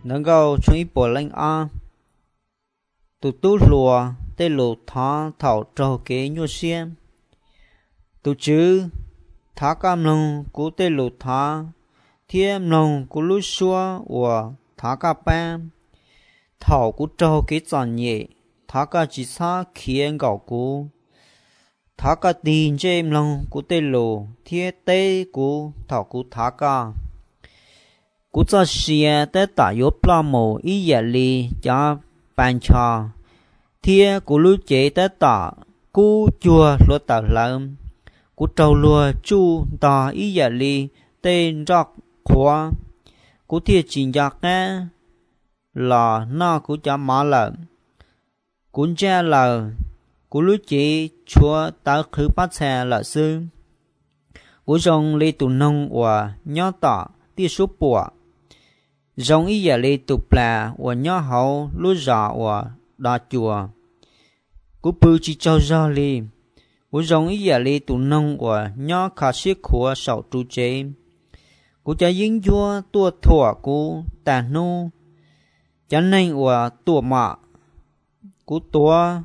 能够从一波人啊，tu tu lùa tê lù thọ thảo trâu kế nhu xiên, tu chữ thả cam lòng của tê lù thọ thiên lòng của lũ xua và thả ca ban thảo của trâu kế chọn nhẹ thả ca chỉ xa khiến gạo của thả ca tiền trên lòng của tê lù thiên tê của thảo của thả ca cú cho xia tới tại yếu pla mồ ý giả li cho bàn trò thia cú lú chế tới tả cú chùa lúa tả lợm cú trâu lúa chu tả ý giả li tên rọc khóa cú thia chính giác nghe là na cú cho má lợm cú cha lờ cú lú chế chúa tả khứ bát xe lợ sư cú rong li tụ nông và nhó tả tia số bùa giống ý giả li tục là và nhỏ hậu lúa già và đa chùa cú bự chỉ cho ra li cú giống ý giả li tụ nông và nhỏ khá siết khua sầu tru chế cú cha dính chúa tua thua cú tàn nu cho nên và tua mạ cú tua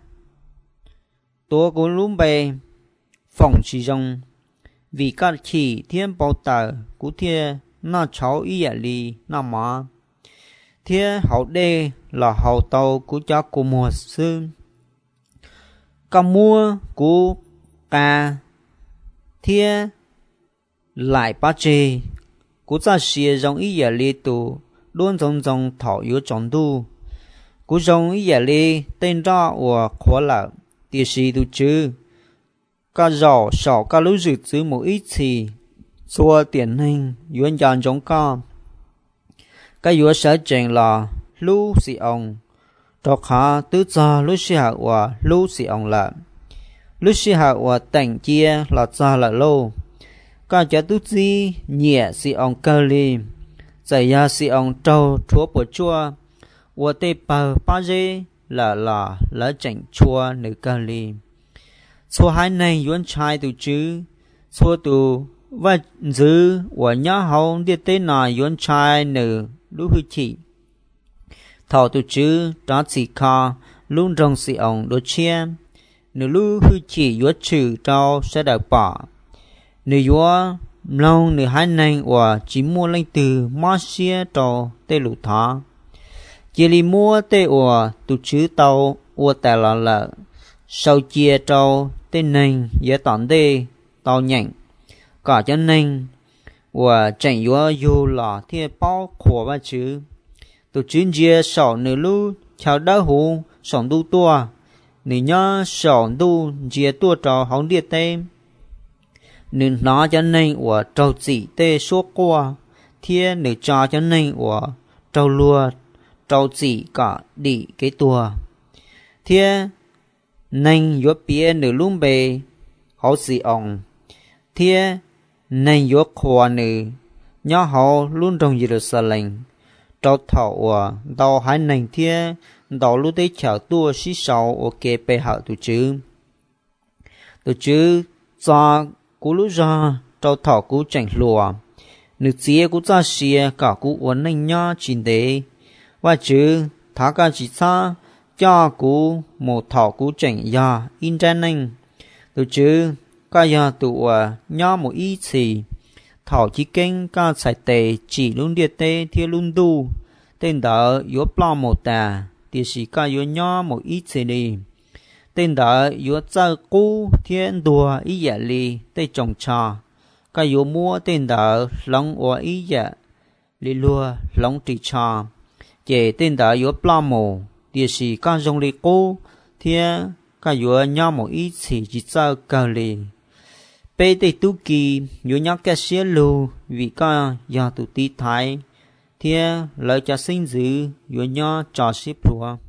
cú lúm bè phòng chỉ rong vì các chỉ thiên bảo tờ cú thiên na cháu ý giả li na má thiên hậu đê là hậu tàu của cha của mùa xuân ca mua của ca thiên lại ba chê của cha xìa dòng ý giả li tù luôn dòng thảo yếu trọng tu của dòng ý giả li tên ra và khó là địa sĩ tu chứ ca giỏ sỏ ca lũ dự chứ một ít gì xua tiền hình yuan dàn giống ca cái yuan sở trình là lũ sĩ ông trọc hạ tứ cha lũ sĩ hạ và lũ sĩ ông là lũ sĩ hạ và tỉnh chia là cha là lô ca cho tứ chi nhẹ sĩ ông cơ li giải ya sĩ ông trâu chúa bổ chua và tê bờ ba dê là chỉnh chua nữ cơ li số hai này yuan trai từ chứ số từ và giữ và nhớ hậu địa tế nào yuan trai nữ lũ hư chỉ thảo tu chứ đó chỉ kha luôn trong sự ông đôi chia nữ lũ hư chỉ yuan trừ trao sẽ được bỏ nữ yuan lâu nữ hai này và chỉ mua lên từ má xia trao tê lũ thả chỉ li mua tê và tu chứ tàu và tài là lợ sau chia trao tê nành dễ tỏn tê tàu nhảnh cả cho nên và chẳng yếu là thiên bao khổ và chứ tổ chức chia sổ nữ lưu chào đá hú sổng tu tua nữ nhớ sổng tu chia tua trò hóng địa tê nữ nó cho nên và trâu chỉ tê số qua thiên nữ cho nên và trâu lùa trâu chỉ cả đi cái tua thiên nên yếu bia nữ lung bề hậu sĩ ông thiên nên yếu khoa nữ nhỏ hậu luôn trong Jerusalem trâu thảo và đào hai nền thiên đào lúc đấy chào tua xí sầu ở kế bề hậu tu chứ cho cú lúc ra trâu thảo cú chảnh lùa nữ chia cú ra xìa cả cú uốn nên nhỏ chín đế và chứ thả cả chỉ xa cho cú một thảo cú chảnh ya in ra nên tu chứ cả ya tụ nhỏ một ít gì thảo chỉ kinh cả sải tề chỉ luôn địa tê thiên luôn tu tên đó yếu bao một tà thì chỉ cả yếu nhỏ một ít gì đi tên đó yếu chơi cú thiên đùa ý giả li tê trồng trà cả yếu mua tên đó lòng và ý giả li lùa lòng trì trà chỉ tên đó yếu bao một thì chỉ cả dùng li cú thiên cả yếu nhỏ một ít gì chỉ chơi cờ li bây tê tu kỳ yếu nhắc cái xế lù vì cả giờ tụ tí thái thiên lợi cho sinh dữ yếu nhỏ cho xếp lùa